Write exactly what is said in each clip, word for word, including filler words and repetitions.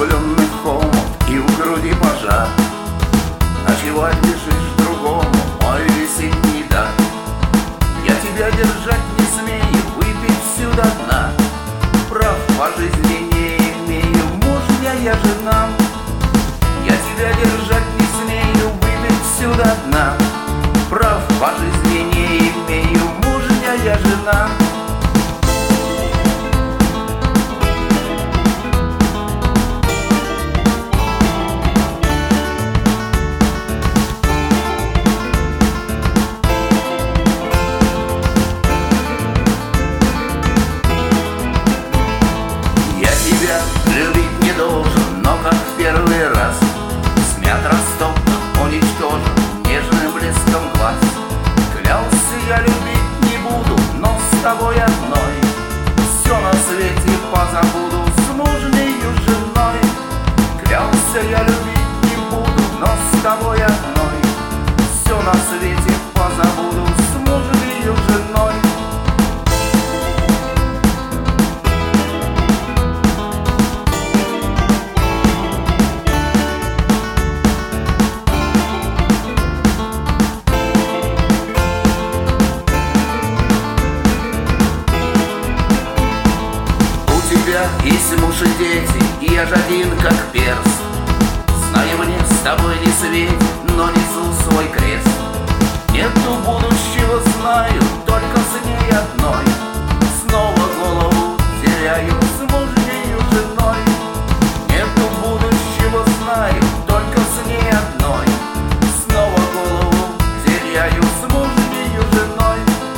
влюбленных омут и в груди пожар. Ночевать бежишь другому, мой весенний дар. Я тебя держать не смею, выпить всю до дна. Прав по жизни не имею, мужня я жена. Я тебя держать не смею, выпить всю до дна. Прав по жизни не имею, мужня я жена. Любить не должен, но как в первый раз смят, растоптан, уничтожен нежным блеском глаз. Клялся я любить не буду, но с тобой одной все на свете позабуду, с мужнею женой. Клялся я любить не буду, но с тобой одной все на свете позабуду, с мужнею женой. Есть муж и дети, и я же один как перст. Знаю, мне с тобой не светит, но несу свой крест. Нету будущего, знаю, только с ней одной. Снова голову теряю с мужнею женой. Нету будущего, знаю, только с ней одной. Снова голову теряю с мужнею женой.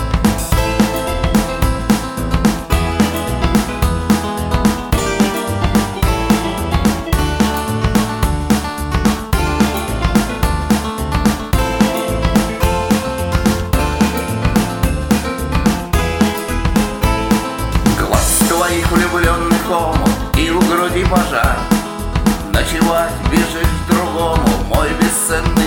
Твоих влюбленных омут и в груди пожар. Ночевать бежишь другому, мой бесценный